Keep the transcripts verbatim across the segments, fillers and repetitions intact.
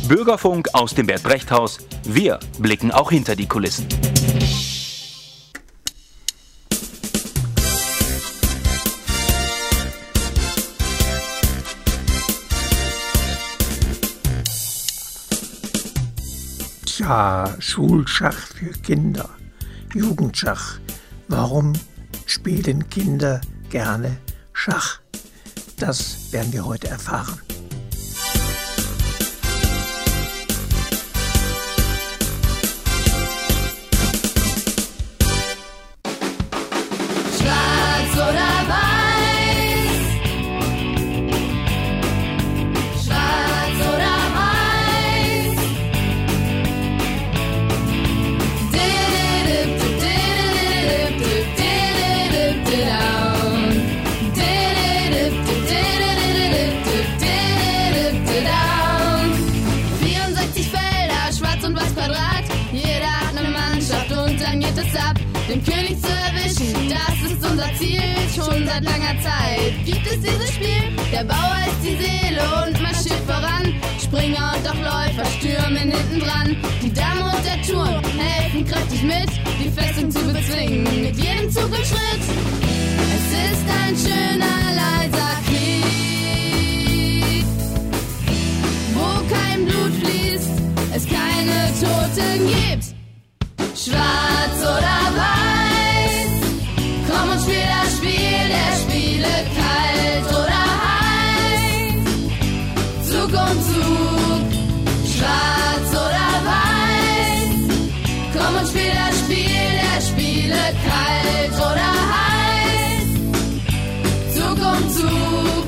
Bürgerfunk aus dem Bert Brecht Haus. Wir blicken auch hinter die Kulissen. Tja, Schulschach für Kinder, Jugendschach. Warum spielen Kinder gerne Schach? Das werden wir heute erfahren. Schwarz oder weiß? Schwarz oder weiß? vierundsechzig Felder, schwarz und weiß Quadrat. Jeder hat eine Mannschaft und dann geht es ab. Den König zu erwischen, das ist unser Ziel. Schon seit langer Zeit gibt es dieses Spiel. Der Bauer ist die Seele und marschiert voran. Springer und auch Läufer stürmen hinten dran. Die Dame und der Turm helfen kräftig mit, die Festung zu bezwingen mit jedem Zug und Schritt. Es ist ein schöner, leiser Krieg, wo kein Blut fließt, es keine Toten gibt. Schwarz oder weiß, komm und spiel das Spiel der Spiele, kalt oder heiß, Zug um Zug. Schwarz oder weiß, komm und spiel das Spiel der Spiele, kalt oder heiß, Zug um Zug.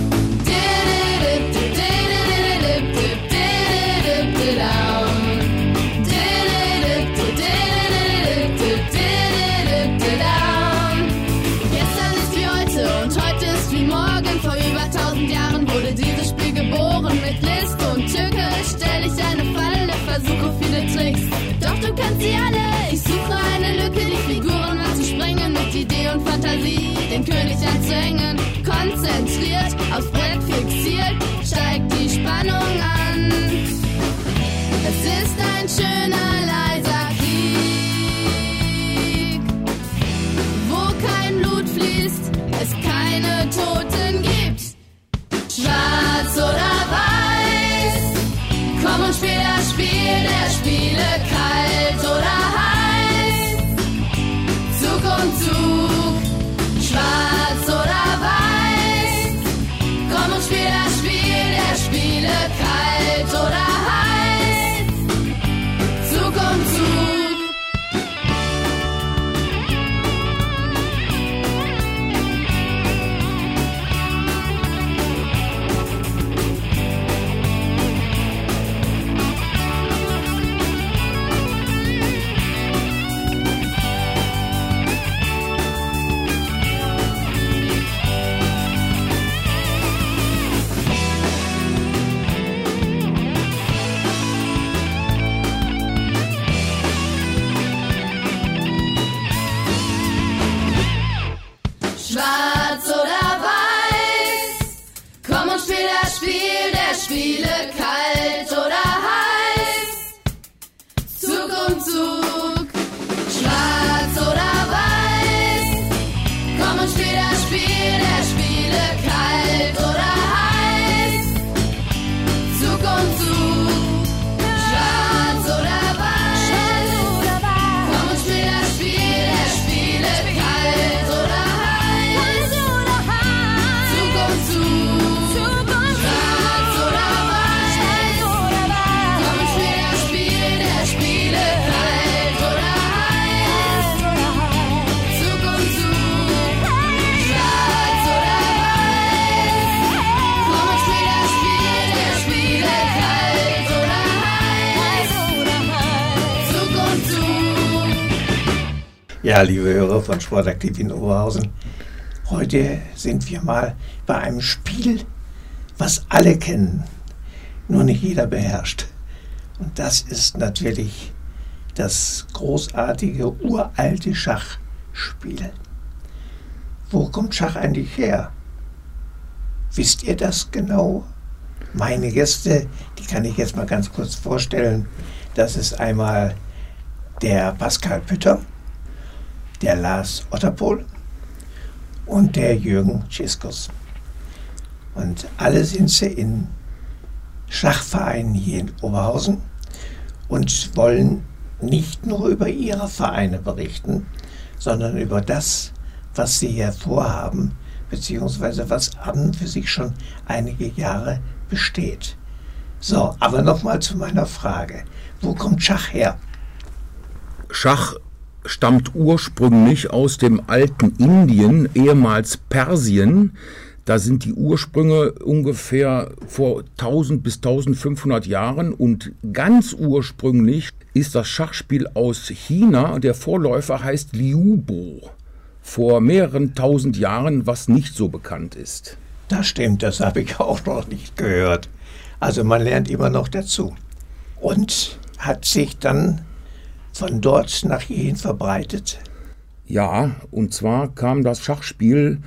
Versuche viele Tricks, doch du kannst sie alle. Ich suche eine Lücke, die Figuren anzusprengen, mit Idee und Fantasie den König anzuhängen. Konzentriert, aufs Brett fixiert, steigt die Spannung an. Es ist ein schöner, leiser Krieg, wo kein Blut fließt, es keine Toten gibt. Schwarz oder weiß, komm und spiel das Spiel der Spiele, kalt oder heiß, Zug um Zug. Schwarz oder weiß, komm und spiel das Spiel der Spiele, kalt oder heiß, Zug um Zug. Schwarz oder weiß, komm und spiel das Spiel der Spiele, kalt oder heiß, Zug um Zug. Schwarz oder weiß, komm und spiel das Spiel der Spiele, kalt oder heiß, Zug um Zug. Schwarz oder weiß, komm und spiel das Spiel der Spiele, kalt oder Ja, liebe Hörer von Sportaktiv in Oberhausen, heute sind wir mal bei einem Spiel, was alle kennen, nur nicht jeder beherrscht. Und das ist natürlich das großartige, uralte Schachspiel. Wo kommt Schach eigentlich her? Wisst ihr das genau? Meine Gäste, die kann ich jetzt mal ganz kurz vorstellen. Das ist einmal der Pascal Pütter, der Lars Otterpohl und der Jürgen Tschiskus. Und alle sind sie in Schachvereinen hier in Oberhausen und wollen nicht nur über ihre Vereine berichten, sondern über das, was sie hier vorhaben, beziehungsweise was an für sich schon einige Jahre besteht. So, aber nochmal zu meiner Frage. Wo kommt Schach her? Schach stammt ursprünglich aus dem alten Indien, ehemals Persien. Da sind die Ursprünge ungefähr vor tausend bis eintausendfünfhundert Jahren und ganz ursprünglich ist das Schachspiel aus China. Der Vorläufer heißt Liubo. Vor mehreren tausend Jahren, was nicht so bekannt ist. Das stimmt, das habe ich auch noch nicht gehört. Also man lernt immer noch dazu. Und hat sich dann von dort nach hierhin verbreitet? Ja, und zwar kam das Schachspiel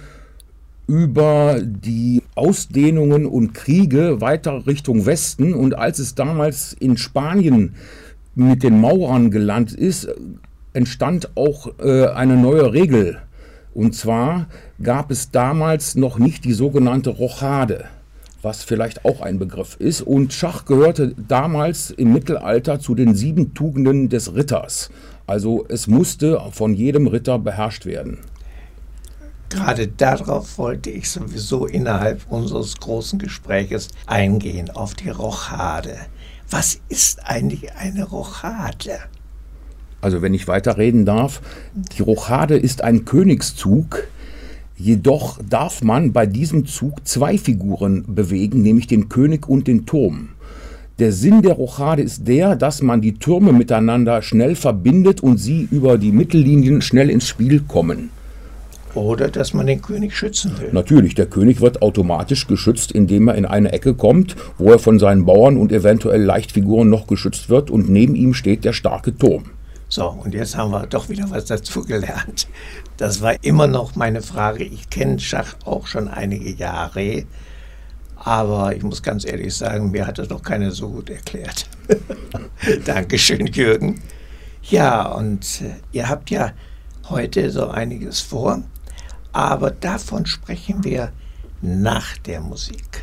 über die Ausdehnungen und Kriege weiter Richtung Westen. Und als es damals in Spanien mit den Maurern gelandet ist, entstand auch äh, eine neue Regel. Und zwar gab es damals noch nicht die sogenannte Rochade, was vielleicht auch ein Begriff ist. Und Schach gehörte damals im Mittelalter zu den sieben Tugenden des Ritters. Also es musste von jedem Ritter beherrscht werden. Gerade darauf wollte ich sowieso innerhalb unseres großen Gespräches eingehen, auf die Rochade. Was ist eigentlich eine Rochade? Also wenn ich weiterreden darf, die Rochade ist ein Königszug, jedoch darf man bei diesem Zug zwei Figuren bewegen, nämlich den König und den Turm. Der Sinn der Rochade ist der, dass man die Türme miteinander schnell verbindet und sie über die Mittellinien schnell ins Spiel kommen. Oder dass man den König schützen will. Natürlich, der König wird automatisch geschützt, indem er in eine Ecke kommt, wo er von seinen Bauern und eventuell Leichtfiguren noch geschützt wird und neben ihm steht der starke Turm. So, und jetzt haben wir doch wieder was dazu gelernt. Das war immer noch meine Frage. Ich kenne Schach auch schon einige Jahre, aber ich muss ganz ehrlich sagen, mir hat das noch keiner so gut erklärt. Dankeschön, Jürgen. Ja, und äh, ihr habt ja heute so einiges vor, aber davon sprechen wir nach der Musik.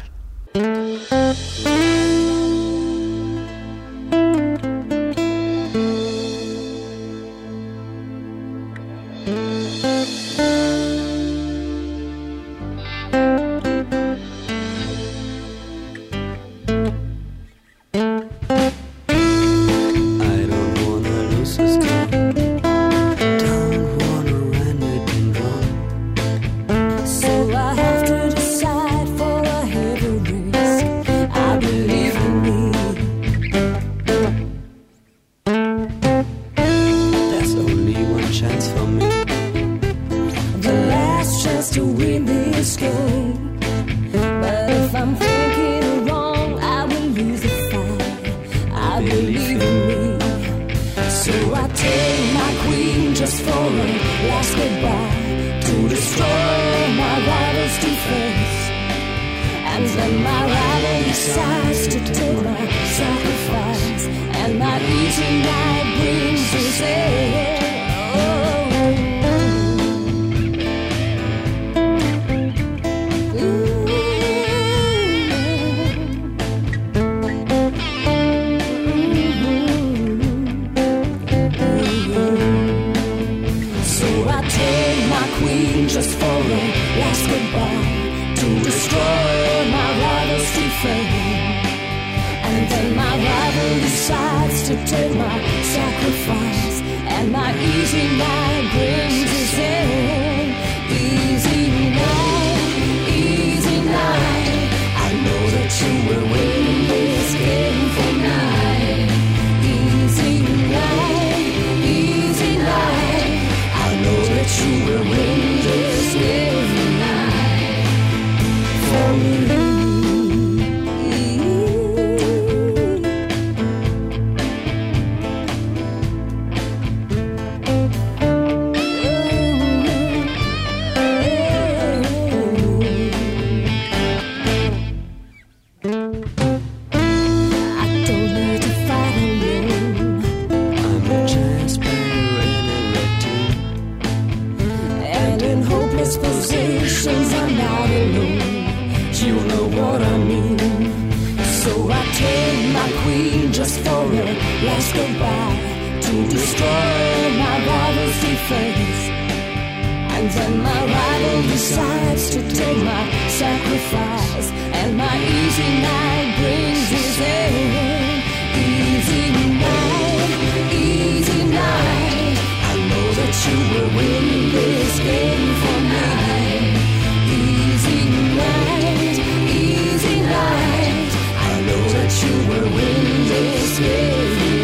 I don't need to fight alone. I'm a chess player in a red team. And in hopeless positions I'm not alone. You know what I mean. So I take my queen just for a last goodbye, to destroy my rival's defense. And then my rival decides to take my sacrifice, and my easy night brings his end. Easy night, easy night. I know that you will win this game for me. Easy night, easy night. I know that you will win this game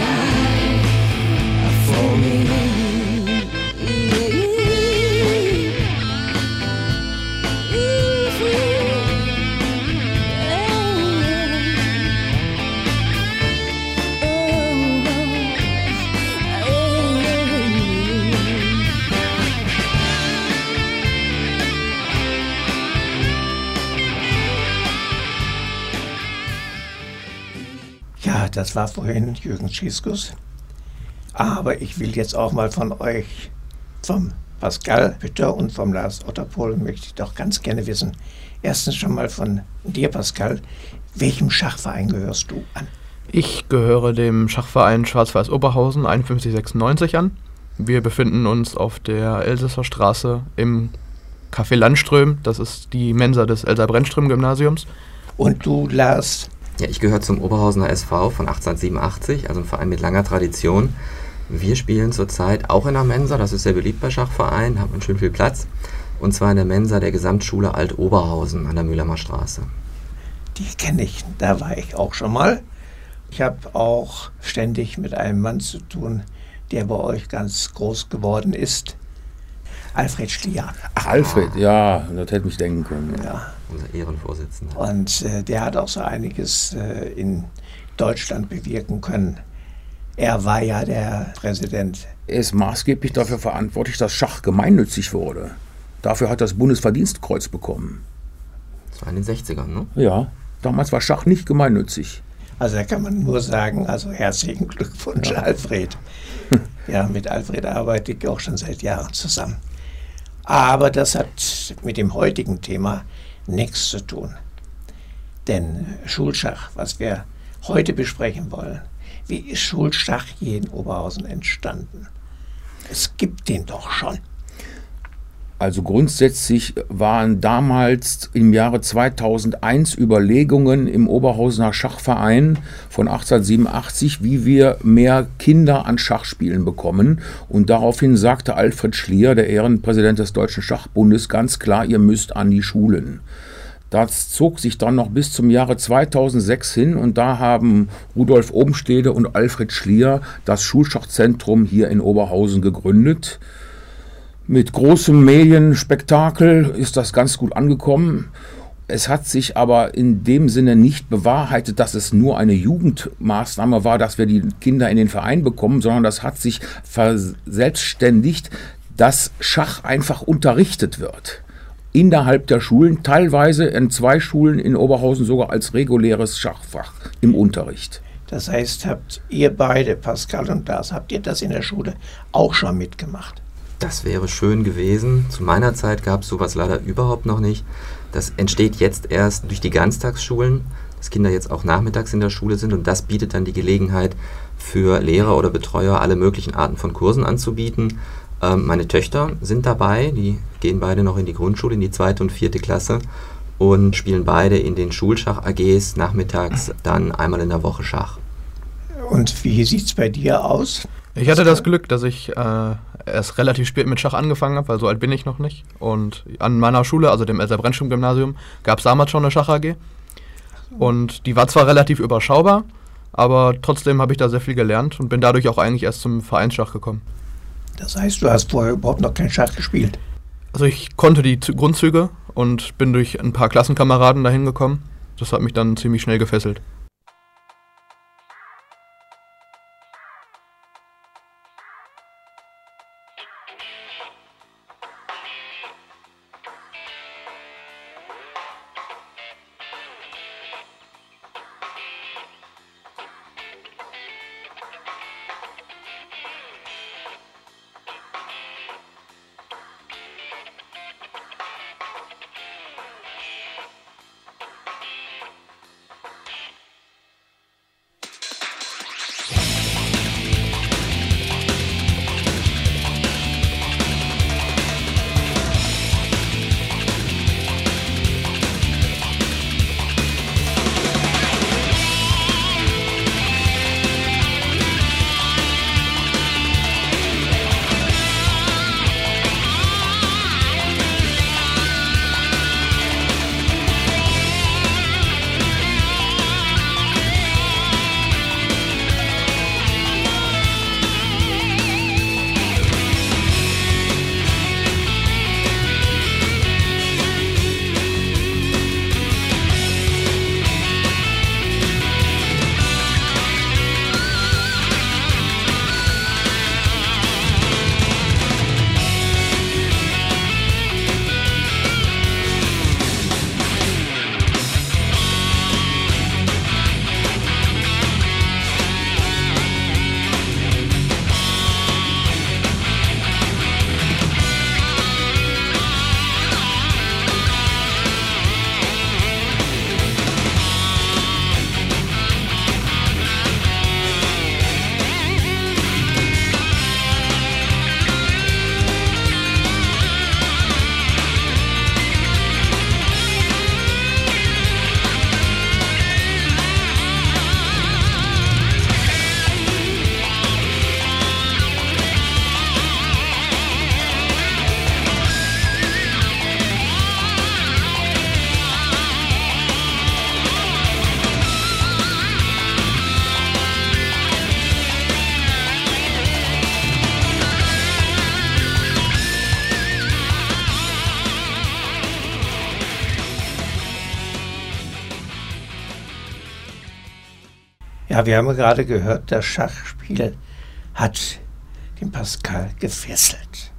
for me. Ja, das war vorhin Jürgen Schieskus. Aber ich will jetzt auch mal von euch, vom Pascal Hütter und vom Lars Otterpohl, möchte ich doch ganz gerne wissen. Erstens schon mal von dir, Pascal. Welchem Schachverein gehörst du an? Ich gehöre dem Schachverein Schwarz-Weiß Oberhausen einundfünfzig sechsundneunzig an. Wir befinden uns auf der Elsässer Straße im Café Landström. Das ist die Mensa des Elsa-Brennström-Gymnasiums. Und du, Lars? Ja, ich gehöre zum Oberhausener S V von achtzehnhundertsiebenundachtzig, also ein Verein mit langer Tradition. Wir spielen zurzeit auch in der Mensa, das ist sehr beliebt bei Schachvereinen, hat man schön viel Platz. Und zwar in der Mensa der Gesamtschule Alt-Oberhausen an der Mühlheimer Straße. Die kenne ich, da war ich auch schon mal. Ich habe auch ständig mit einem Mann zu tun, der bei euch ganz groß geworden ist. Alfred Schlier. Ach, Alfred, ja, das hätte mich denken können. Ja. Unser Ehrenvorsitzender. Und äh, der hat auch so einiges äh, in Deutschland bewirken können. Er war ja der Präsident. Er ist maßgeblich dafür verantwortlich, dass Schach gemeinnützig wurde. Dafür hat er das Bundesverdienstkreuz bekommen. Das war in den sechzigern, ne? Ja, damals war Schach nicht gemeinnützig. Also da kann man nur sagen, also herzlichen Glückwunsch, ja. Alfred. Ja, mit Alfred arbeite ich auch schon seit Jahren zusammen. Aber das hat mit dem heutigen Thema nichts zu tun. Denn Schulschach, was wir heute besprechen wollen, wie ist Schulschach hier in Oberhausen entstanden? Es gibt den doch schon. Also grundsätzlich waren damals im Jahre zweitausendeins Überlegungen im Oberhausener Schachverein von achtzehnhundertsiebenundachtzig, wie wir mehr Kinder an Schachspielen bekommen. Und daraufhin sagte Alfred Schlier, der Ehrenpräsident des Deutschen Schachbundes, ganz klar, ihr müsst an die Schulen. Das zog sich dann noch bis zum Jahre zweitausendsechs hin und da haben Rudolf Obenstede und Alfred Schlier das Schulschachzentrum hier in Oberhausen gegründet. Mit großem Medienspektakel ist das ganz gut angekommen. Es hat sich aber in dem Sinne nicht bewahrheitet, dass es nur eine Jugendmaßnahme war, dass wir die Kinder in den Verein bekommen, sondern das hat sich verselbstständigt, dass Schach einfach unterrichtet wird. Innerhalb der Schulen, teilweise in zwei Schulen in Oberhausen sogar als reguläres Schachfach im Unterricht. Das heißt, habt ihr beide, Pascal und Lars, habt ihr das in der Schule auch schon mitgemacht? Das wäre schön gewesen. Zu meiner Zeit gab es sowas leider überhaupt noch nicht. Das entsteht jetzt erst durch die Ganztagsschulen, dass Kinder jetzt auch nachmittags in der Schule sind und das bietet dann die Gelegenheit für Lehrer oder Betreuer, alle möglichen Arten von Kursen anzubieten. Ähm, meine Töchter sind dabei, die gehen beide noch in die Grundschule, in die zweite und vierte Klasse und spielen beide in den Schulschach-A Gs nachmittags dann einmal in der Woche Schach. Und wie sieht es bei dir aus? Ich hatte das Glück, dass ich äh, erst relativ spät mit Schach angefangen habe, weil so alt bin ich noch nicht. Und an meiner Schule, also dem Elsa-Brennström-Gymnasium, gab es damals schon eine Schach-A G. Und die war zwar relativ überschaubar, aber trotzdem habe ich da sehr viel gelernt und bin dadurch auch eigentlich erst zum Vereinsschach gekommen. Das heißt, du hast vorher überhaupt noch kein Schach gespielt? Also ich konnte die Z- Grundzüge und bin durch ein paar Klassenkameraden dahin gekommen. Das hat mich dann ziemlich schnell gefesselt. Ja, wir haben ja gerade gehört, das Schachspiel hat den Pascal gefesselt.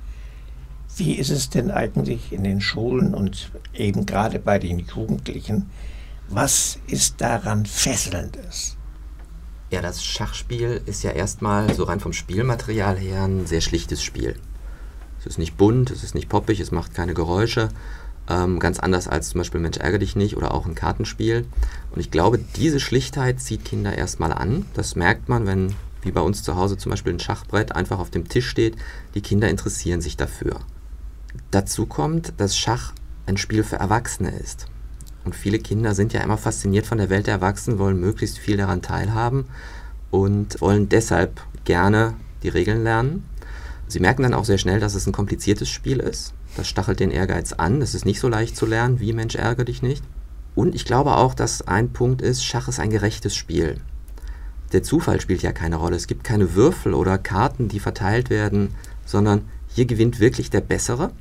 Wie ist es denn eigentlich in den Schulen und eben gerade bei den Jugendlichen? Was ist daran Fesselndes? Ja, das Schachspiel ist ja erstmal so rein vom Spielmaterial her ein sehr schlichtes Spiel. Es ist nicht bunt, es ist nicht poppig, es macht keine Geräusche. Ähm, ganz anders als zum Beispiel Mensch ärgere dich nicht oder auch ein Kartenspiel. Und ich glaube, diese Schlichtheit zieht Kinder erstmal an. Das merkt man, wenn, wie bei uns zu Hause zum Beispiel ein Schachbrett einfach auf dem Tisch steht. Die Kinder interessieren sich dafür. Dazu kommt, dass Schach ein Spiel für Erwachsene ist. Und viele Kinder sind ja immer fasziniert von der Welt der Erwachsenen, wollen möglichst viel daran teilhaben und wollen deshalb gerne die Regeln lernen. Sie merken dann auch sehr schnell, dass es ein kompliziertes Spiel ist. Das stachelt den Ehrgeiz an. Es ist nicht so leicht zu lernen wie Mensch ärgere dich nicht. Und ich glaube auch, dass ein Punkt ist, Schach ist ein gerechtes Spiel. Der Zufall spielt ja keine Rolle. Es gibt keine Würfel oder Karten, die verteilt werden, sondern hier gewinnt wirklich der Bessere.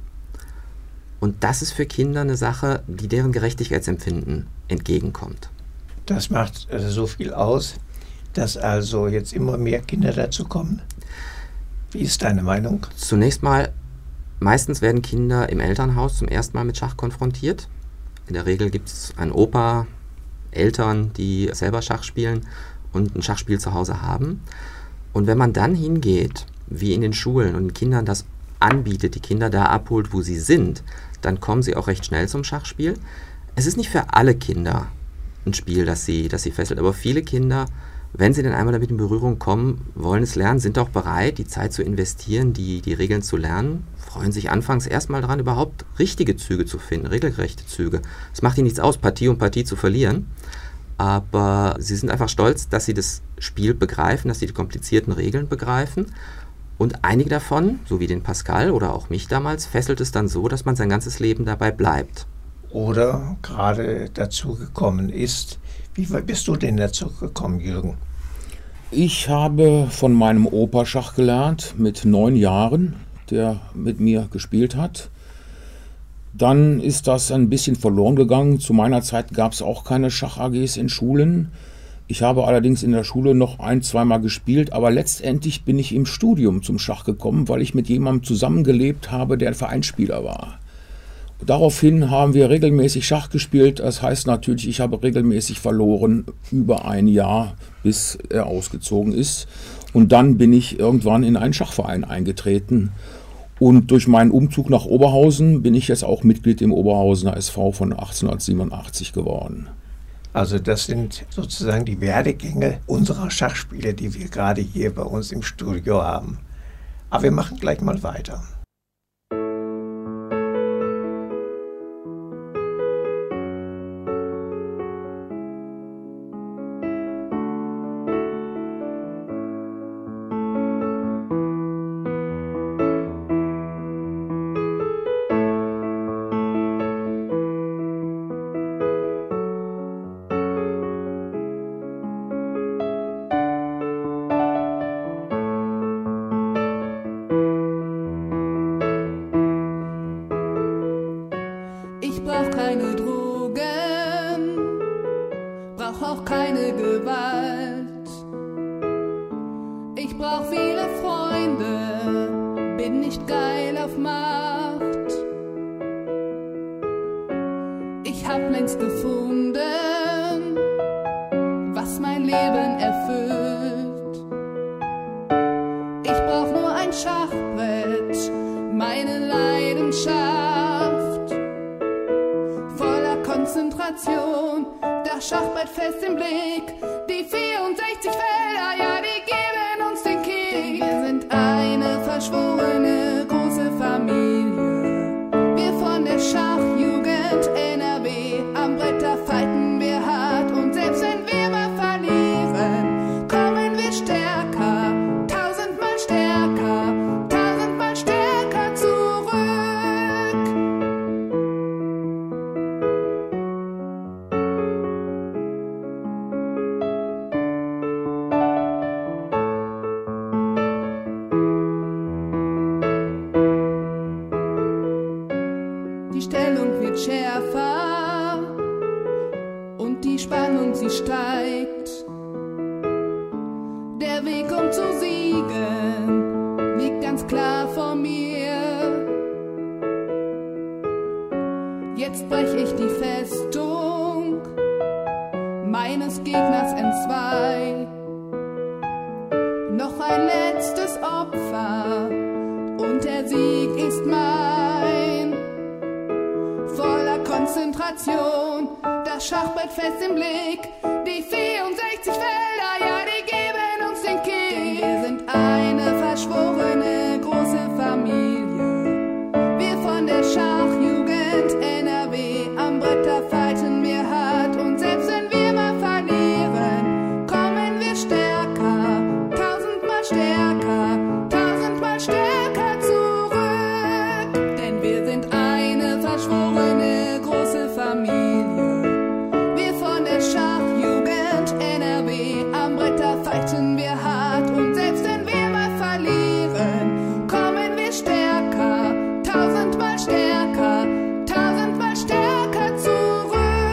Und das ist für Kinder eine Sache, die deren Gerechtigkeitsempfinden entgegenkommt. Das macht also so viel aus, dass also jetzt immer mehr Kinder dazu kommen. Wie ist deine Meinung? Zunächst mal, meistens werden Kinder im Elternhaus zum ersten Mal mit Schach konfrontiert. In der Regel gibt es einen Opa, Eltern, die selber Schach spielen und ein Schachspiel zu Hause haben. Und wenn man dann hingeht, wie in den Schulen, und den Kindern das anbietet, die Kinder da abholt, wo sie sind, dann kommen sie auch recht schnell zum Schachspiel. Es ist nicht für alle Kinder ein Spiel, das sie, das sie fesselt, aber viele Kinder, wenn sie dann einmal damit in Berührung kommen, wollen es lernen, sind auch bereit, die Zeit zu investieren, die, die Regeln zu lernen, freuen sich anfangs erstmal daran, überhaupt richtige Züge zu finden, regelgerechte Züge. Es macht ihnen nichts aus, Partie um Partie zu verlieren, aber sie sind einfach stolz, dass sie das Spiel begreifen, dass sie die komplizierten Regeln begreifen. Und einige davon, so wie den Pascal oder auch mich damals, fesselt es dann so, dass man sein ganzes Leben dabei bleibt. Oder gerade dazu gekommen ist. Wie bist du denn dazu gekommen, Jürgen? Ich habe von meinem Opa Schach gelernt mit neun Jahren, der mit mir gespielt hat. Dann ist das ein bisschen verloren gegangen. Zu meiner Zeit gab es auch keine Schach-A Gs in Schulen. Ich habe allerdings in der Schule noch ein-, zweimal gespielt, aber letztendlich bin ich im Studium zum Schach gekommen, weil ich mit jemandem zusammengelebt habe, der ein Vereinsspieler war. Daraufhin haben wir regelmäßig Schach gespielt. Das heißt natürlich, ich habe regelmäßig verloren über ein Jahr, bis er ausgezogen ist. Und dann bin ich irgendwann in einen Schachverein eingetreten. Und durch meinen Umzug nach Oberhausen bin ich jetzt auch Mitglied im Oberhausener S V von achtzehnhundertsiebenundachtzig geworden. Also das sind sozusagen die Werdegänge unserer Schachspiele, die wir gerade hier bei uns im Studio haben. Aber wir machen gleich mal weiter. Das Schachbrett fest im Blick, die vierundsechzig Felder, ja, die geben uns den Kick. Wir sind eine verschworene große Familie, wir von der Schachjugend N R W. Am Brett da fighten wir hart und selbst wenn wir mal verlieren, kommen wir stärker, tausendmal stärker, tausendmal stärker zurück. Die Stellung wird schärfer und die Spannung, sie steigt. um zu siegen, liegt ganz klar vor mir. Jetzt brech ich die Festung meines Gegners entzwei. Noch ein letztes Opfer und der Sieg ist mein. Voller Konzentration, das Schachbrett fest im Blick. Die vierundsechzig Felder, ja, die geben uns den Kick. Wir sind eine verschworene große Familie. Wir von der Schachjugend N R W, am Bretter fighten wir hart. Und selbst wenn wir mal verlieren, kommen wir stärker, tausendmal stärker, tausendmal stärker zurück. Denn wir sind eine verschworene große Familie. Wir von der Schachjugend N R W, am Bretter fighten wir hart. Und selbst wenn wir mal verlieren, kommen wir stärker, tausendmal stärker, tausendmal stärker zurück.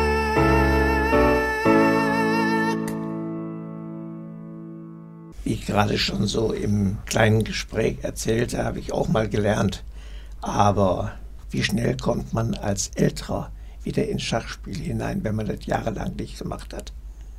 Wie ich gerade schon so im kleinen Gespräch erzählte, habe ich auch mal gelernt. Aber wie schnell kommt man als Älterer wieder ins Schachspiel hinein, wenn man das jahrelang nicht gemacht hat?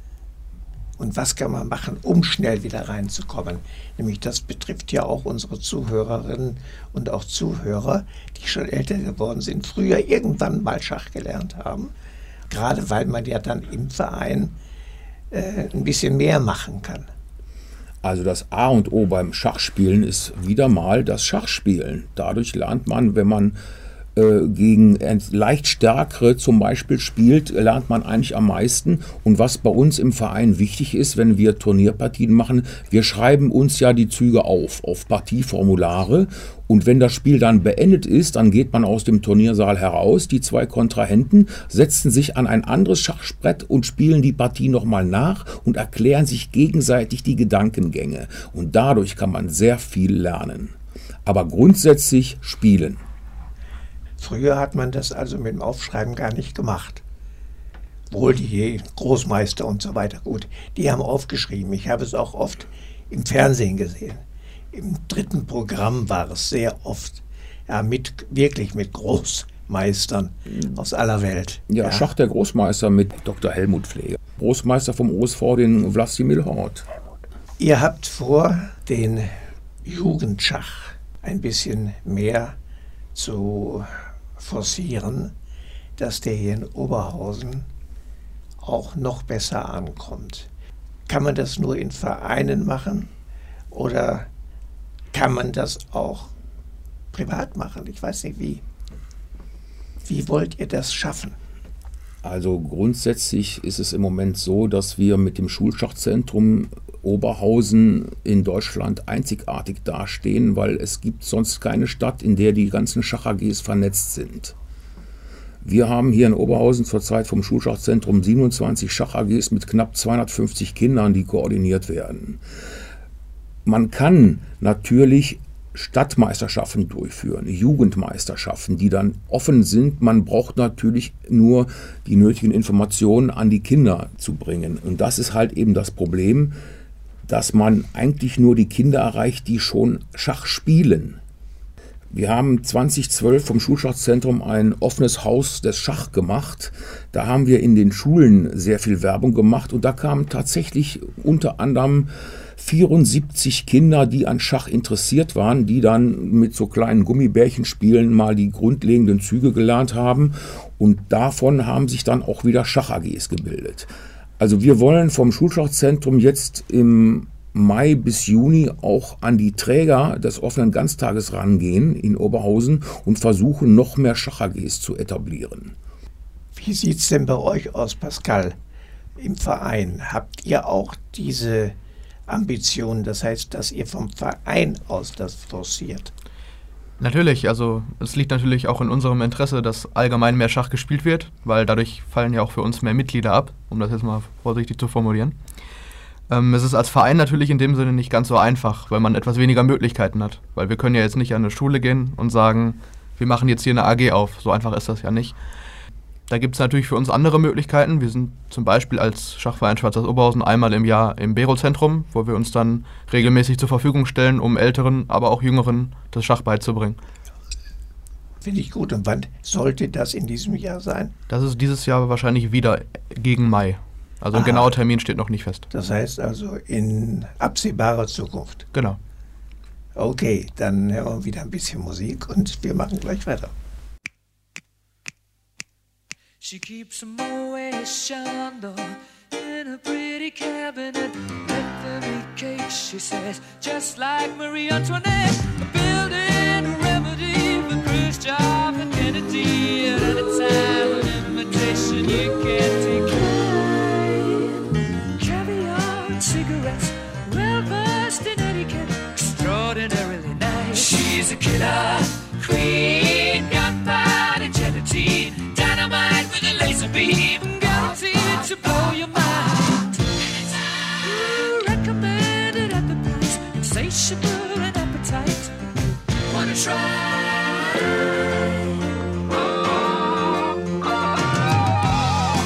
Und was kann man machen, um schnell wieder reinzukommen? Nämlich das betrifft ja auch unsere Zuhörerinnen und auch Zuhörer, die schon älter geworden sind, früher irgendwann mal Schach gelernt haben. Gerade weil man ja dann im Verein äh, ein bisschen mehr machen kann. Also das A und O beim Schachspielen ist wieder mal das Schachspielen. Dadurch lernt man, wenn man äh, gegen leicht Stärkere zum Beispiel spielt, lernt man eigentlich am meisten. Und was bei uns im Verein wichtig ist, wenn wir Turnierpartien machen, wir schreiben uns ja die Züge auf, auf Partieformulare. Und wenn das Spiel dann beendet ist, dann geht man aus dem Turniersaal heraus. Die zwei Kontrahenten setzen sich an ein anderes Schachbrett und spielen die Partie nochmal nach und erklären sich gegenseitig die Gedankengänge. Und dadurch kann man sehr viel lernen. Aber grundsätzlich spielen. Früher hat man das also mit dem Aufschreiben gar nicht gemacht. Wohl die Großmeister und so weiter, gut, die haben aufgeschrieben. Ich habe es auch oft im Fernsehen gesehen. Im dritten Programm war es sehr oft, ja, mit, wirklich mit Großmeistern aus aller Welt. Ja, ja. Schach der Großmeister mit Doktor Helmut Pfleger. Großmeister vom O S V, den Wladimir Hort. Ihr habt vor, den Jugendschach ein bisschen mehr zu forcieren, dass der hier in Oberhausen auch noch besser ankommt. Kann man das nur in Vereinen machen oder kann man das auch privat machen? Ich weiß nicht wie. Wie wollt ihr das schaffen? Also grundsätzlich ist es im Moment so, dass wir mit dem Schulschachzentrum Oberhausen in Deutschland einzigartig dastehen, weil es gibt sonst keine Stadt, in der die ganzen Schach-A Gs vernetzt sind. Wir haben hier in Oberhausen zurzeit vom Schulschachzentrum siebenundzwanzig Schach-A Gs mit knapp zweihundertfünfzig Kindern, die koordiniert werden. Man kann natürlich Stadtmeisterschaften durchführen, Jugendmeisterschaften, die dann offen sind. Man braucht natürlich nur die nötigen Informationen an die Kinder zu bringen. Und das ist halt eben das Problem, dass man eigentlich nur die Kinder erreicht, die schon Schach spielen. Wir haben zweitausendzwölf vom Schulschachzentrum ein offenes Haus des Schach gemacht. Da haben wir in den Schulen sehr viel Werbung gemacht und da kamen tatsächlich unter anderem vierundsiebzig Kinder, die an Schach interessiert waren, die dann mit so kleinen Gummibärchenspielen mal die grundlegenden Züge gelernt haben und davon haben sich dann auch wieder Schach-A Gs gebildet. Also wir wollen vom Schulschachzentrum jetzt im Mai bis Juni auch an die Träger des offenen Ganztages rangehen in Oberhausen und versuchen, noch mehr Schach-A Gs zu etablieren. Wie sieht es denn bei euch aus, Pascal, im Verein? Habt ihr auch diese Ambitionen, das heißt, dass ihr vom Verein aus das forciert? Natürlich, also es liegt natürlich auch in unserem Interesse, dass allgemein mehr Schach gespielt wird, weil dadurch fallen ja auch für uns mehr Mitglieder ab, um das jetzt mal vorsichtig zu formulieren. Ähm, es ist als Verein natürlich in dem Sinne nicht ganz so einfach, weil man etwas weniger Möglichkeiten hat. Weil wir können ja jetzt nicht an eine Schule gehen und sagen, wir machen jetzt hier eine A G auf. So einfach ist das ja nicht. Da gibt es natürlich für uns andere Möglichkeiten. Wir sind zum Beispiel als Schachverein Schwarz-Weiß-Oberhausen einmal im Jahr im Bero-Zentrum, wo wir uns dann regelmäßig zur Verfügung stellen, um Älteren, aber auch Jüngeren das Schach beizubringen. Finde ich gut. Und wann sollte das in diesem Jahr sein? Das ist dieses Jahr wahrscheinlich wieder gegen Mai. Also ein Aha. genauer Termin steht noch nicht fest. Das heißt also in absehbarer Zukunft. Genau. Okay, dann hören wir wieder ein bisschen Musik und wir machen gleich weiter. She keeps a Moet Chandon in a pretty cabinet. Bethany cake, she says, just like Marie Antoinette. Building a remedy for Khrushchev and Kennedy. At any time, an invitation you can't decline. Caviar and cigarettes, well versed in etiquette, extraordinarily nice. She's a killer queen, gunpowder gelatine. Dynamite with a laser beam, guaranteed to blow your mind. Ooh, recommended at the price, insatiable and appetite. Wanna try? Oh, oh, oh.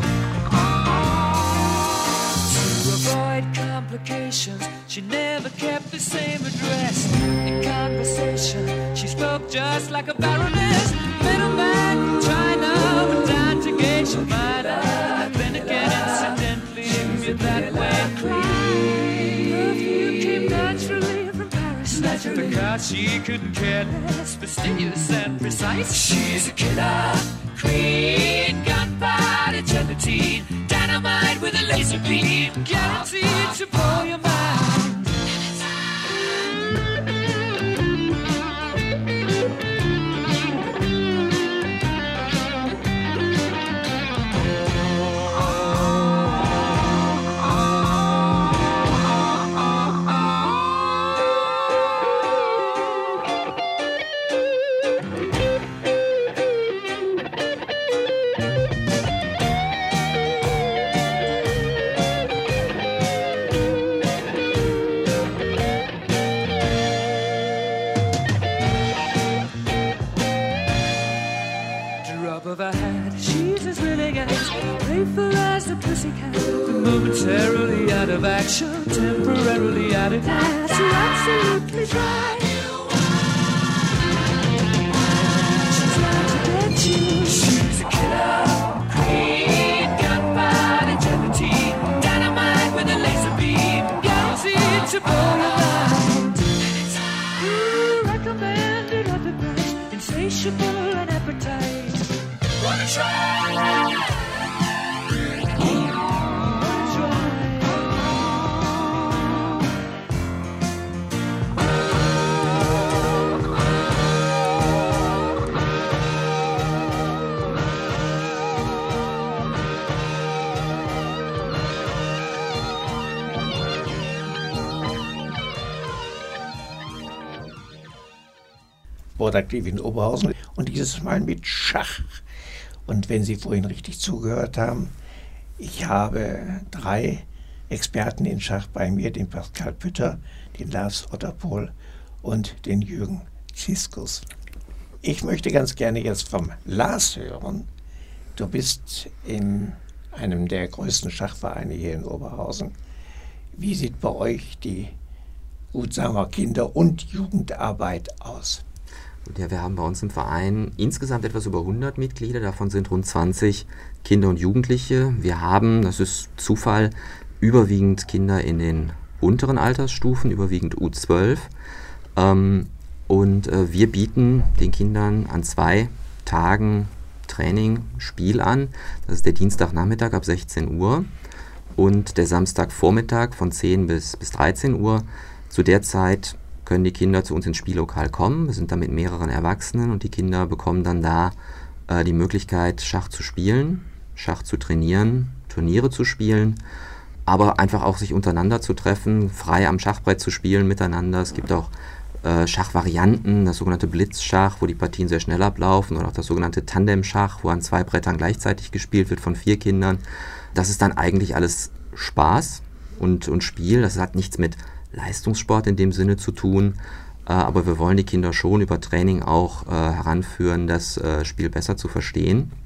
To avoid complications, she never kept the same address. In conversation, she spoke just like a baroness. Middleman from China, but down to gauge your mind. Then again, incidentally, you're that way clean. Perfume came naturally from Paris. Because she couldn't care less, fastidious and precise. She's a killer queen, gunpowder gelatine. Dynamite with a laser beam, guaranteed to blow your mind. Momentarily out of action, temporarily out of gas. You're absolutely dry. She's out to get you. She's a killer queen, gunpowder gelatine. Dynamite with a laser beam, guaranteed to blow your mind. Ooh, recommended at the price, insatiable and appetite. Wanna try? Sportaktiv in Oberhausen und dieses Mal mit Schach. Und wenn Sie vorhin richtig zugehört haben, ich habe drei Experten in Schach bei mir, den Pascal Pütter, den Lars Otterpohl und den Jürgen Ziskus. Ich möchte ganz gerne jetzt vom Lars hören. Du bist in einem der größten Schachvereine hier in Oberhausen. Wie sieht bei euch die, gut sagen wir, Kinder- und Jugendarbeit aus? Ja, wir haben bei uns im Verein insgesamt etwas über hundert Mitglieder, davon sind rund zwanzig Kinder und Jugendliche. Wir haben, das ist Zufall, überwiegend Kinder in den unteren Altersstufen, überwiegend U zwölf. Ähm, und äh, wir bieten den Kindern an zwei Tagen Training, Spiel an. Das ist der Dienstagnachmittag ab sechzehn Uhr und der Samstagvormittag von zehn bis, bis dreizehn Uhr. Zu der Zeit können die Kinder zu uns ins Spiellokal kommen. Wir sind da mit mehreren Erwachsenen und die Kinder bekommen dann da äh, die Möglichkeit, Schach zu spielen, Schach zu trainieren, Turniere zu spielen, aber einfach auch sich untereinander zu treffen, frei am Schachbrett zu spielen miteinander. Es gibt auch äh, Schachvarianten, das sogenannte Blitzschach, wo die Partien sehr schnell ablaufen, oder auch das sogenannte Tandemschach, wo an zwei Brettern gleichzeitig gespielt wird von vier Kindern. Das ist dann eigentlich alles Spaß und, und Spiel. Das hat nichts mit Leistungssport in dem Sinne zu tun, äh, aber wir wollen die Kinder schon über Training auch äh, heranführen, das äh, Spiel besser zu verstehen.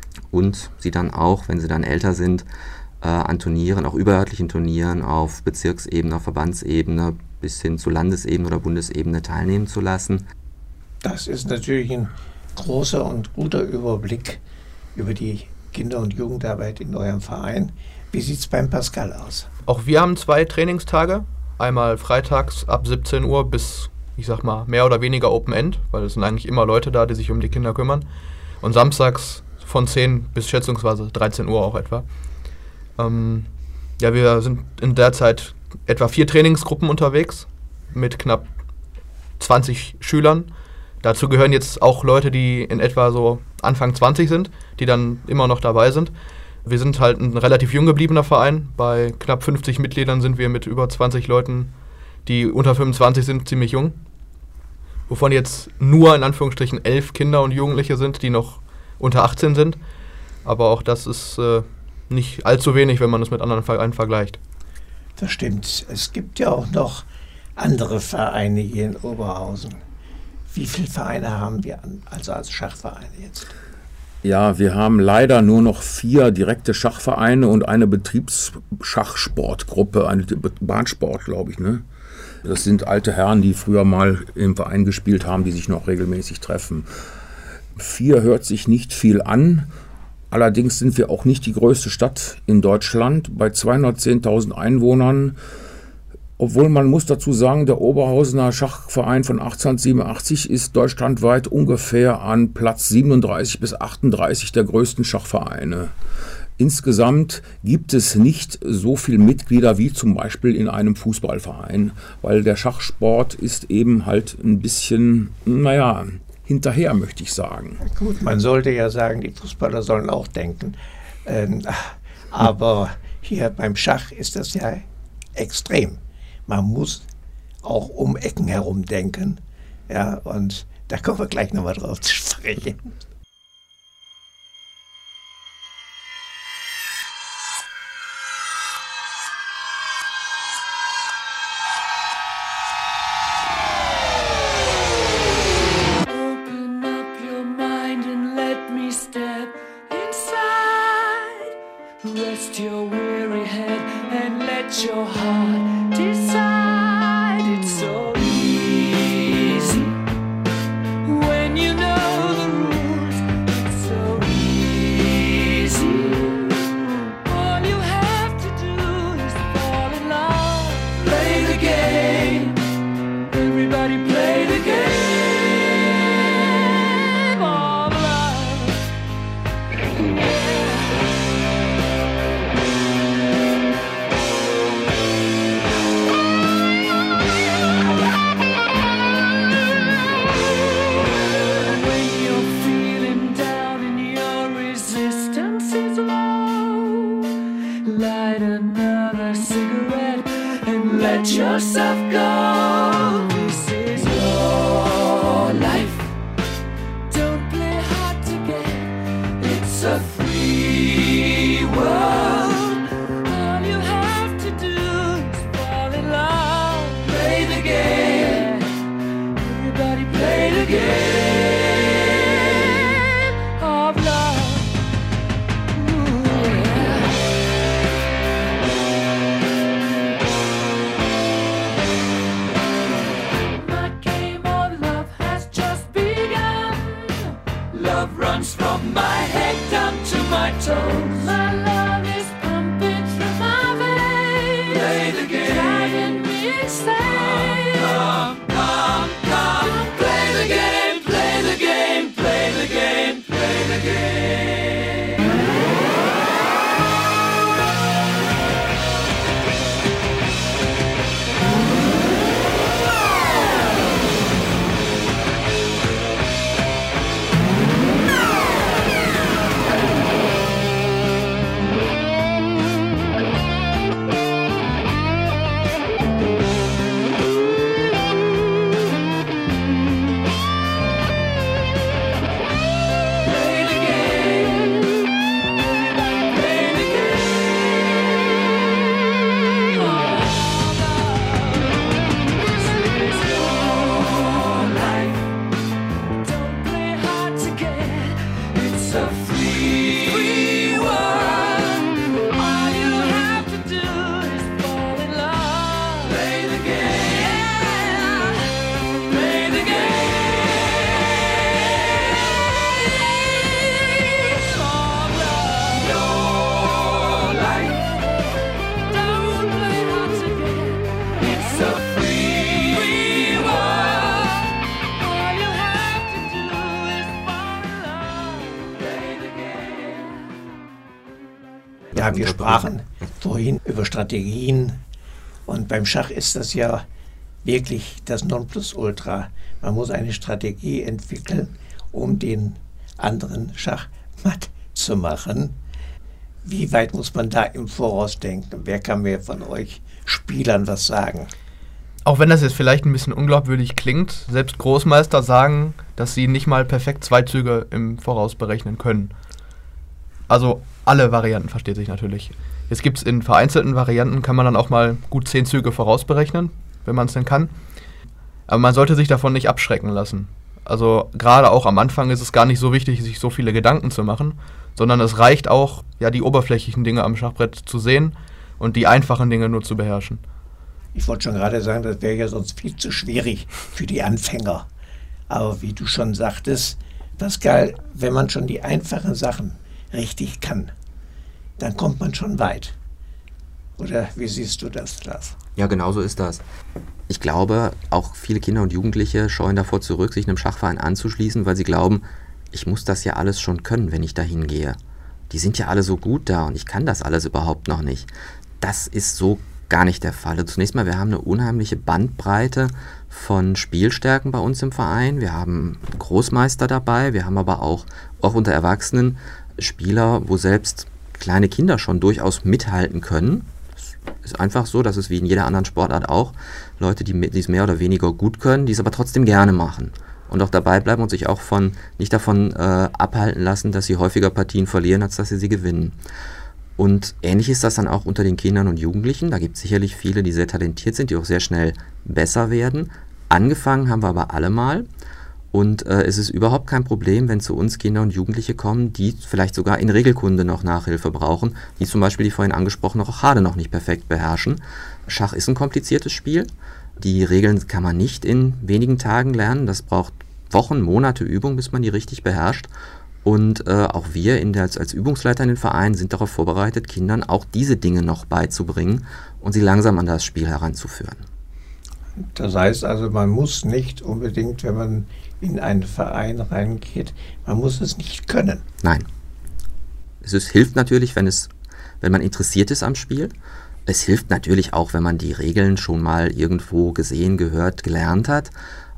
und sie dann auch, wenn sie dann älter sind, äh, an Turnieren, auch überörtlichen Turnieren auf Bezirksebene, auf Verbandsebene bis hin zu Landesebene oder Bundesebene teilnehmen zu lassen. Das ist natürlich ein großer und guter Überblick über die Kinder- und Jugendarbeit in eurem Verein. Wie sieht es beim Pascal aus? Auch wir haben zwei Trainingstage. Einmal freitags ab siebzehn Uhr bis, ich sag mal, mehr oder weniger Open End, weil es sind eigentlich immer Leute da, die sich um die Kinder kümmern. Und samstags von zehn bis schätzungsweise dreizehn Uhr auch etwa. Ähm, ja, wir sind in der Zeit etwa vier Trainingsgruppen unterwegs mit knapp zwanzig Schülern. Dazu gehören jetzt auch Leute, die in etwa so Anfang zwanzig sind, die dann immer noch dabei sind. Wir sind halt ein relativ jung gebliebener Verein. Bei knapp fünfzig Mitgliedern sind wir mit über zwanzig Leuten, die unter fünfundzwanzig sind, ziemlich jung. Wovon jetzt nur in Anführungsstrichen elf Kinder und Jugendliche sind, die noch unter achtzehn sind. Aber auch das ist äh, nicht allzu wenig, wenn man es mit anderen Vereinen vergleicht. Das stimmt. Es gibt ja auch noch andere Vereine hier in Oberhausen. Wie viele Vereine haben wir an, also als Schachvereine jetzt? Ja, wir haben leider nur noch vier direkte Schachvereine und eine Betriebsschachsportgruppe, eine Bahnsport, glaube ich, ne? Das sind alte Herren, die früher mal im Verein gespielt haben, die sich noch regelmäßig treffen. Vier hört sich nicht viel an. Allerdings sind wir auch nicht die größte Stadt in Deutschland. Bei zweihundertzehntausend Einwohnern, obwohl man muss dazu sagen, der Oberhausener Schachverein von achtzehnhundertsiebenundachtzig ist deutschlandweit ungefähr an Platz siebenunddreißig bis achtunddreißig der größten Schachvereine. Insgesamt gibt es nicht so viele Mitglieder wie zum Beispiel in einem Fußballverein, weil der Schachsport ist eben halt ein bisschen, naja, hinterher, möchte ich sagen. Gut, man sollte ja sagen, die Fußballer sollen auch denken. Ähm, aber hier beim Schach ist das ja extrem. Man muss auch um Ecken herum denken. Ja, und da kommen wir gleich nochmal drauf zu sprechen. Open up your mind and let me step inside. Rest your weary head and let your heart decide. It's so easy when you know the rules. It's so easy. All you have to do is fall in love. Play the game. Everybody play the game of love. When you're feeling down and your resistance is low, light another cigarette and let yourself go. This is your life. Don't play hard to get. It's a free world. All you have to do is fall in love. Play the game. Everybody play the game of love. Ooh, yeah. Ja, wir sprachen vorhin über Strategien und beim Schach ist das ja wirklich das Nonplusultra. Man muss eine Strategie entwickeln, um den anderen Schach matt zu machen. Wie weit muss man da im Voraus denken? Wer kann mir von euch Spielern was sagen? Auch wenn das jetzt vielleicht ein bisschen unglaubwürdig klingt, selbst Großmeister sagen, dass sie nicht mal perfekt zwei Züge im Voraus berechnen können. Also alle Varianten, versteht sich natürlich. Jetzt gibt es in vereinzelten Varianten, kann man dann auch mal gut zehn Züge vorausberechnen, wenn man es denn kann. Aber man sollte sich davon nicht abschrecken lassen. Also gerade auch am Anfang ist es gar nicht so wichtig, sich so viele Gedanken zu machen, sondern es reicht auch, ja, die oberflächlichen Dinge am Schachbrett zu sehen und die einfachen Dinge nur zu beherrschen. Ich wollte schon gerade sagen, das wäre ja sonst viel zu schwierig für die Anfänger. Aber wie du schon sagtest, Pascal, wenn man schon die einfachen Sachen richtig kann, dann kommt man schon weit. Oder wie siehst du das, Lars? Ja, genau so ist das. Ich glaube, auch viele Kinder und Jugendliche scheuen davor zurück, sich einem Schachverein anzuschließen, weil sie glauben, ich muss das ja alles schon können, wenn ich da hingehe. Die sind ja alle so gut da und ich kann das alles überhaupt noch nicht. Das ist so gar nicht der Fall. Zunächst mal, wir haben eine unheimliche Bandbreite von Spielstärken bei uns im Verein. Wir haben Großmeister dabei, wir haben aber auch, auch unter Erwachsenen Spieler, wo selbst kleine Kinder schon durchaus mithalten können. Das ist einfach so, das ist wie in jeder anderen Sportart auch. Leute, die es mehr oder weniger gut können, die es aber trotzdem gerne machen. Und auch dabei bleiben und sich auch von, nicht davon äh, abhalten lassen, dass sie häufiger Partien verlieren, als dass sie sie gewinnen. Und ähnlich ist das dann auch unter den Kindern und Jugendlichen. Da gibt es sicherlich viele, die sehr talentiert sind, die auch sehr schnell besser werden. Angefangen haben wir aber alle mal. Und äh, es ist überhaupt kein Problem, wenn zu uns Kinder und Jugendliche kommen, die vielleicht sogar in Regelkunde noch Nachhilfe brauchen, die zum Beispiel die vorhin angesprochene Rochade noch nicht perfekt beherrschen. Schach ist ein kompliziertes Spiel. Die Regeln kann man nicht in wenigen Tagen lernen. Das braucht Wochen, Monate Übung, bis man die richtig beherrscht. Und äh, auch wir in der, als Übungsleiter in den Vereinen sind darauf vorbereitet, Kindern auch diese Dinge noch beizubringen und sie langsam an das Spiel heranzuführen. Das heißt also, man muss nicht unbedingt, wenn man in einen Verein reingeht, man muss es nicht können. Nein. Es ist, hilft natürlich, wenn, es, wenn man interessiert ist am Spiel. Es hilft natürlich auch, wenn man die Regeln schon mal irgendwo gesehen, gehört, gelernt hat.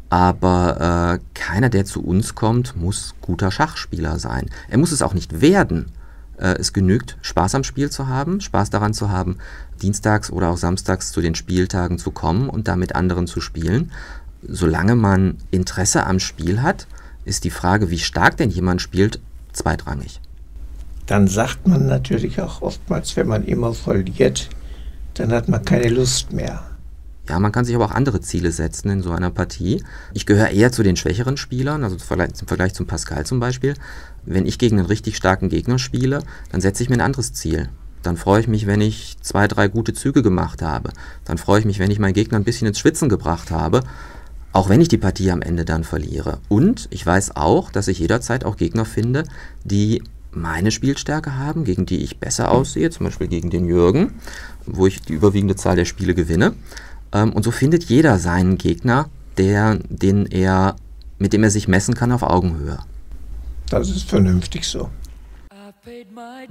Aber äh, keiner, der zu uns kommt, muss guter Schachspieler sein. Er muss es auch nicht werden. Äh, es genügt, Spaß am Spiel zu haben, Spaß daran zu haben, dienstags oder auch samstags zu den Spieltagen zu kommen und da mit anderen zu spielen. Solange man Interesse am Spiel hat, ist die Frage, wie stark denn jemand spielt, zweitrangig. Dann sagt man natürlich auch oftmals, wenn man immer verliert, dann hat man keine Lust mehr. Ja, man kann sich aber auch andere Ziele setzen in so einer Partie. Ich gehöre eher zu den schwächeren Spielern, also im Vergleich zum Pascal zum Beispiel. Wenn ich gegen einen richtig starken Gegner spiele, dann setze ich mir ein anderes Ziel. Dann freue ich mich, wenn ich zwei, drei gute Züge gemacht habe. Dann freue ich mich, wenn ich meinen Gegner ein bisschen ins Schwitzen gebracht habe, auch wenn ich die Partie am Ende dann verliere. Und ich weiß auch, dass ich jederzeit auch Gegner finde, die meine Spielstärke haben, gegen die ich besser aussehe, zum Beispiel gegen den Jürgen, wo ich die überwiegende Zahl der Spiele gewinne. Und so findet jeder seinen Gegner, der, den er, mit dem er sich messen kann auf Augenhöhe. Das ist vernünftig so. I've paid my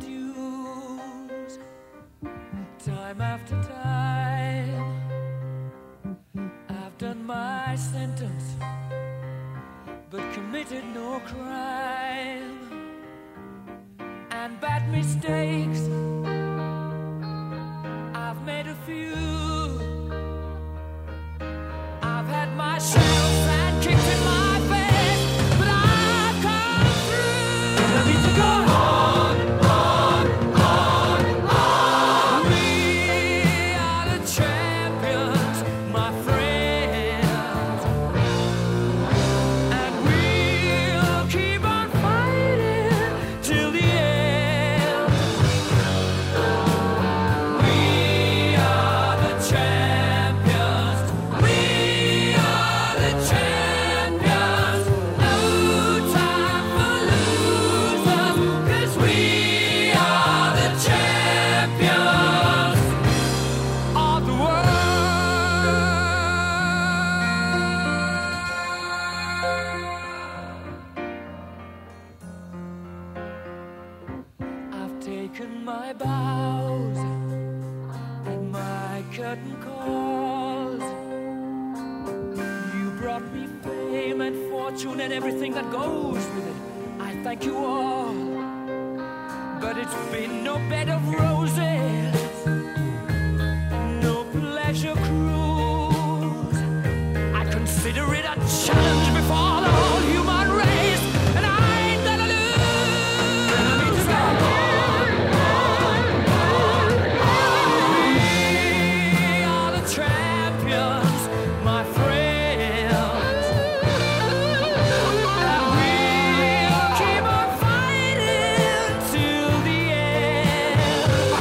dues, time after time. I've done my sentence, but committed no crime. And bad mistakes, I've made a few. I've had my share of bad kicks in my face, but I've come through. I need to go on, on, on, on. We are the champions, my friends, and we'll keep on fighting till the end. We are curtain calls. You brought me fame and fortune and everything that goes with it. I thank you all, but it's been no bed of roses, no pleasure cruise. I consider it a challenge before the whole human race, and I ain't gonna lose. We are the champions, my friends, and we'll keep on fighting till the end.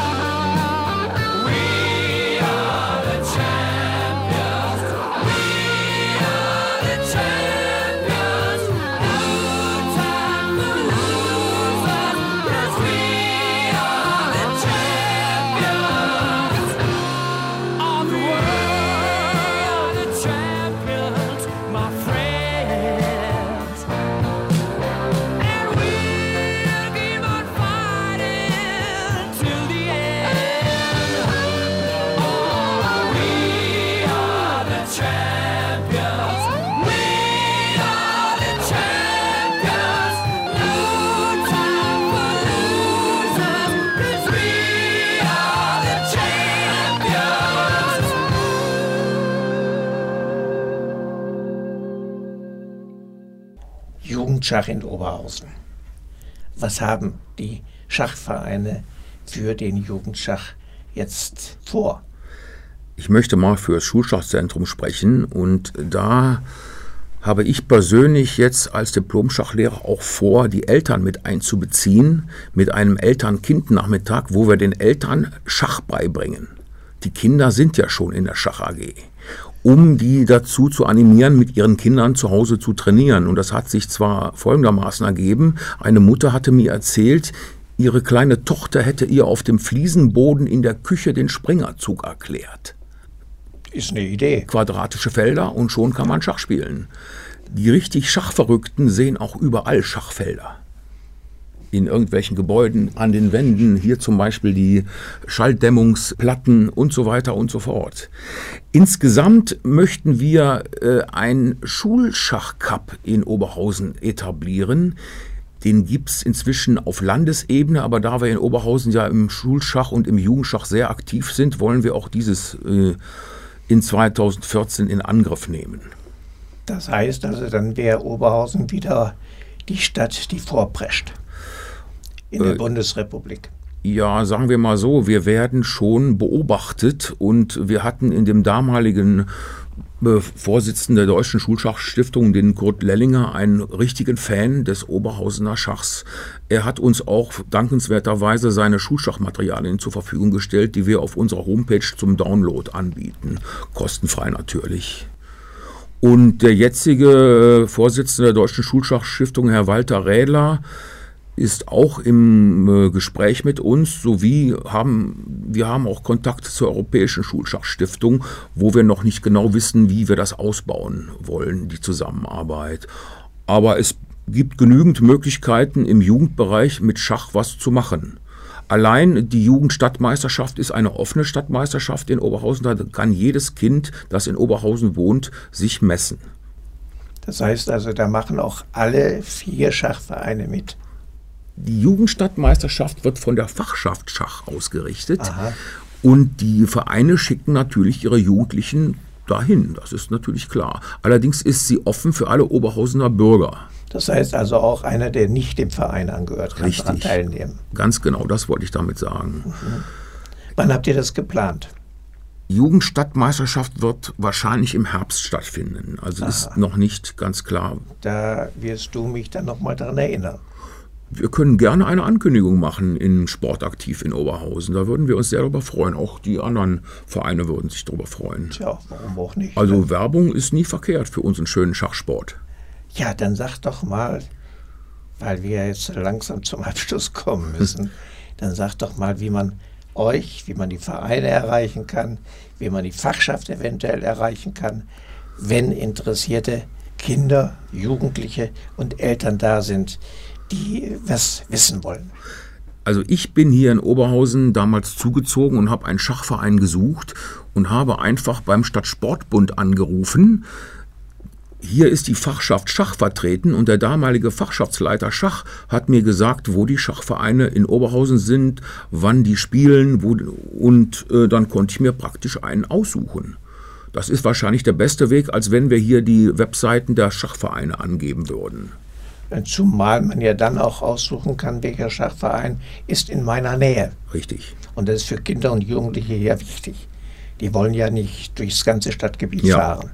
We are the champions. We are the champions. No time for losers, 'cause we are the champions of the world. The champions, my friends. And we'll keep on fighting till the end. Oh, we are the champions. We are the champions. No time for losers, 'cause we are the champions. Jugendschach in Oberhausen. Was haben die Schachvereine für den Jugendschach jetzt vor? Ich möchte mal für das Schulschachzentrum sprechen und da habe ich persönlich jetzt als Diplom-Schachlehrer auch vor, die Eltern mit einzubeziehen, mit einem Eltern-Kind-Nachmittag, wo wir den Eltern Schach beibringen. Die Kinder sind ja schon in der Schach-A G, um die dazu zu animieren, mit ihren Kindern zu Hause zu trainieren. Und das hat sich zwar folgendermaßen ergeben, eine Mutter hatte mir erzählt, ihre kleine Tochter hätte ihr auf dem Fliesenboden in der Küche den Springerzug erklärt. Ist eine Idee. Quadratische Felder und schon kann man Schach spielen. Die richtig Schachverrückten sehen auch überall Schachfelder. In irgendwelchen Gebäuden, an den Wänden, hier zum Beispiel die Schalldämmungsplatten und so weiter und so fort. Insgesamt möchten wir äh, einen Schulschachcup in Oberhausen etablieren. Den gibt es inzwischen auf Landesebene, aber da wir in Oberhausen ja im Schulschach und im Jugendschach sehr aktiv sind, wollen wir auch dieses äh, in zweitausendvierzehn in Angriff nehmen. Das heißt also, dann wäre Oberhausen wieder die Stadt, die vorprescht in der Äh, Bundesrepublik. Ja, sagen wir mal so, wir werden schon beobachtet und wir hatten in dem damaligen äh, Vorsitzenden der Deutschen Schulschachstiftung, den Kurt Lellinger, einen richtigen Fan des Oberhausener Schachs. Er hat uns auch dankenswerterweise seine Schulschachmaterialien zur Verfügung gestellt, die wir auf unserer Homepage zum Download anbieten. Kostenfrei natürlich. Und der jetzige äh, Vorsitzende der Deutschen Schulschachstiftung, Herr Walter Rädler, ist auch im äh, Gespräch mit uns, sowie haben wir haben auch Kontakt zur Europäischen Schulschachstiftung, wo wir noch nicht genau wissen, wie wir das ausbauen wollen, die Zusammenarbeit. Aber es gibt genügend Möglichkeiten im Jugendbereich mit Schach was zu machen. Allein die Jugendstadtmeisterschaft ist eine offene Stadtmeisterschaft in Oberhausen, da kann jedes Kind, das in Oberhausen wohnt, sich messen. Das heißt also, da machen auch alle vier Schachvereine mit. Die Jugendstadtmeisterschaft wird von der Fachschaft Schach ausgerichtet. Aha. Und die Vereine schicken natürlich ihre Jugendlichen dahin, das ist natürlich klar. Allerdings ist sie offen für alle Oberhausener Bürger. Das heißt also, auch einer, der nicht dem Verein angehört, kann daran Richtig. teilnehmen. Ganz genau, das wollte ich damit sagen. Wann habt ihr das geplant? Die Jugendstadtmeisterschaft wird wahrscheinlich im Herbst stattfinden. Also ist Aha. noch nicht ganz klar. Da wirst du mich dann nochmal daran erinnern. Wir können gerne eine Ankündigung machen in Sportaktiv in Oberhausen. Da würden wir uns sehr darüber freuen. Auch die anderen Vereine würden sich darüber freuen. Tja, warum auch nicht? Also Werbung ist nie verkehrt für unseren schönen Schachsport. Ja, dann sag doch mal, weil wir jetzt langsam zum Abschluss kommen müssen, dann sag doch mal, wie man euch, wie man die Vereine erreichen kann, wie man die Fachschaft eventuell erreichen kann, wenn interessierte Kinder, Jugendliche und Eltern da sind, die was wissen wollen. Also ich bin hier in Oberhausen damals zugezogen und habe einen Schachverein gesucht und habe einfach beim Stadtsportbund angerufen. Hier ist die Fachschaft Schach vertreten und der damalige Fachschaftsleiter Schach hat mir gesagt, wo die Schachvereine in Oberhausen sind, wann die spielen wo, und äh, dann konnte ich mir praktisch einen aussuchen. Das ist wahrscheinlich der beste Weg, als wenn wir hier die Webseiten der Schachvereine angeben würden. Zumal man ja dann auch aussuchen kann, welcher Schachverein ist in meiner Nähe. Richtig. Und das ist für Kinder und Jugendliche hier wichtig. Die wollen ja nicht durchs ganze Stadtgebiet Ja. fahren.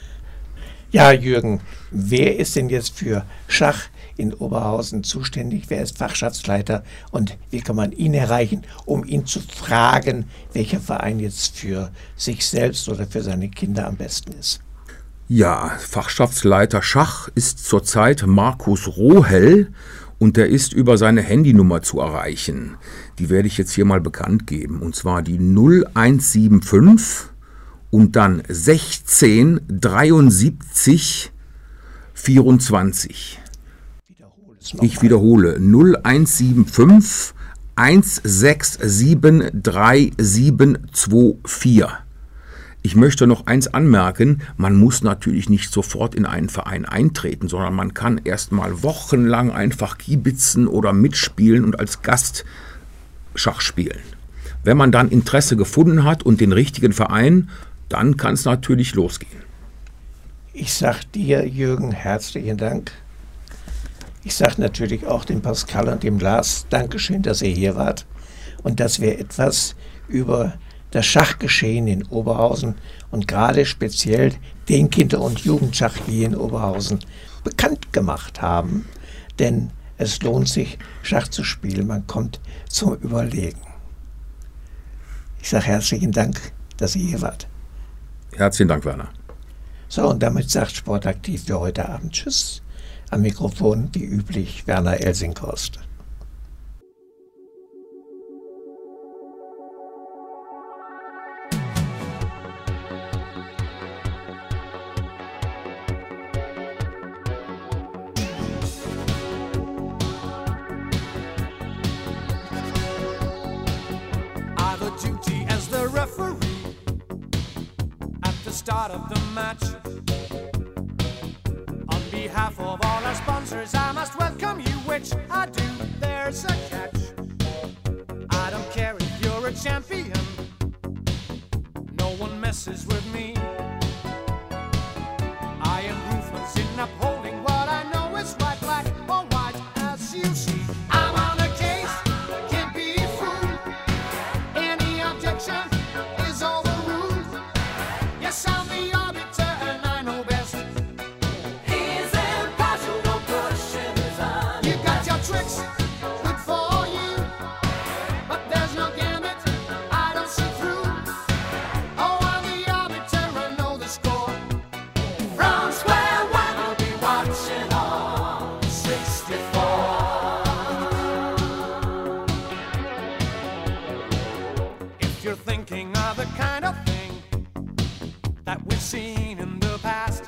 Ja, Jürgen, wer ist denn jetzt für Schach in Oberhausen zuständig? Wer ist Fachschaftsleiter und wie kann man ihn erreichen, um ihn zu fragen, welcher Verein jetzt für sich selbst oder für seine Kinder am besten ist? Ja, Fachschaftsleiter Schach ist zurzeit Markus Rohel und der ist über seine Handynummer zu erreichen. Die werde ich jetzt hier mal bekannt geben, und zwar die null eins sieben fünf und dann sechzehn dreiundsiebzig vierundzwanzig. Wiederhole es noch Ich mal. wiederhole null eins sieben fünf eins sechs sieben drei sieben zwei vier. Ich möchte noch eins anmerken, man muss natürlich nicht sofort in einen Verein eintreten, sondern man kann erst mal wochenlang einfach kiebitzen oder mitspielen und als Gast Schach spielen. Wenn man dann Interesse gefunden hat und den richtigen Verein, dann kann es natürlich losgehen. Ich sag dir, Jürgen, herzlichen Dank. Ich sag natürlich auch dem Pascal und dem Lars Dankeschön, dass ihr hier wart und dass wir etwas über das Schachgeschehen in Oberhausen und gerade speziell den Kinder- und Jugendschach hier in Oberhausen bekannt gemacht haben. Denn es lohnt sich, Schach zu spielen. Man kommt zum Überlegen. Ich sage herzlichen Dank, dass ihr hier wart. Herzlichen Dank, Werner. So, und damit sagt Sportaktiv für heute Abend Tschüss. Am Mikrofon, wie üblich, Werner Elsinghorst. I've a duty as the referee at the start of the match. On behalf of all our sponsors, I must welcome you, which I do. There's a catch. I don't care if you're a champion, no one messes with me. I am ruthless in upholding what I know is right, black or white, as you see. I'm on a case, can't be fooled. Any objection is overruled. Yes, I'm the arbiter and I know best. He's impartial, no pushing his on. You got your tricks, good for you, but there's no gambit, I don't see through. Oh, I'm the arbiter, I know the score. From square one, I'll be watching on sixty-four. If you're thinking of the kind of thing that we've seen in the past,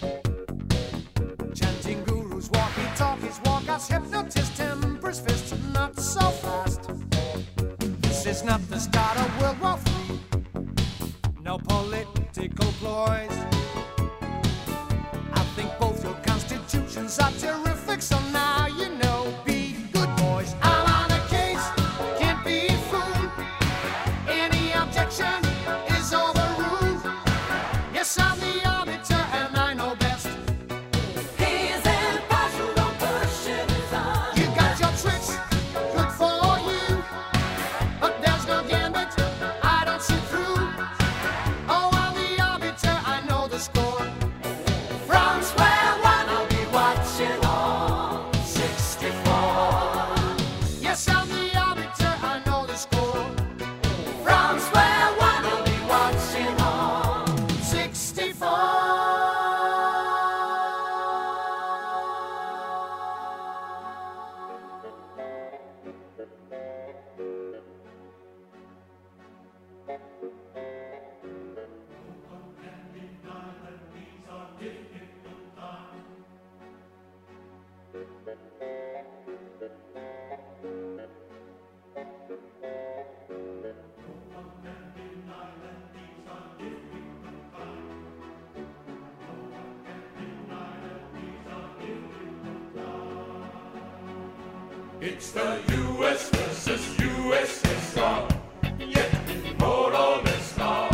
chanting gurus, walkie-talkies, walk-outs, hypnotist, temper's fists, not so fast. This is not the start of World War Three, no political ploys. I think both your constitutions are terrific, so now you know, be good boys. I'm on a case, can't be fooled. Any objection is overruled. Yes, I'm the arbiter and I know best. He's impartial, don't push it on. You got your tricks, good for you, but there's no gambit, I don't see through. Oh, I'm the arbiter, I know the score. From square one, I'll be watching on It's the U S versus U S S R, yet more or less now.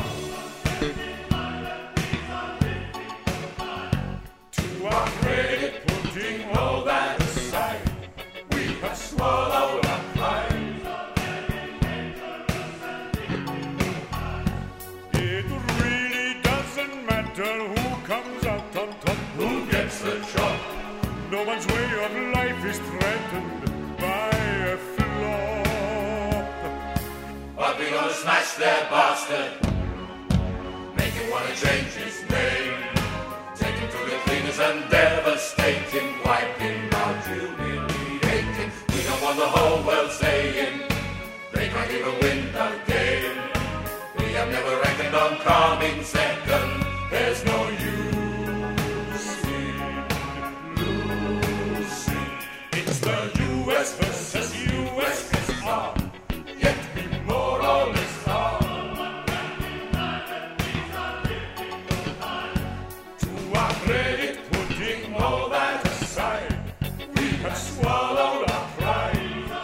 To our credit, putting all that aside, we have swallowed our pride. It really doesn't matter who comes out on top, who gets the job. No one's way of life is threatened by a flop. But we gonna smash that bastard, make him wanna change his name, take him to the cleaners and devastate him, wipe him out, humiliate him. We don't want the whole world saying they can't even win the game. We have never reckoned on coming second. There's no use in losing. It's the U S versus U S S R, yet we more or less are. To our credit, putting all that aside, we have swallowed our pride.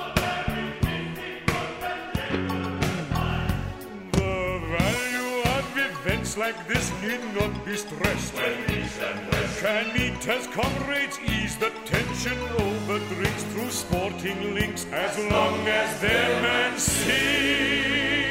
The value of events like this need not be stressed. Can meet as comrades ease the tension over drinks through sporting links, as long as their man sings.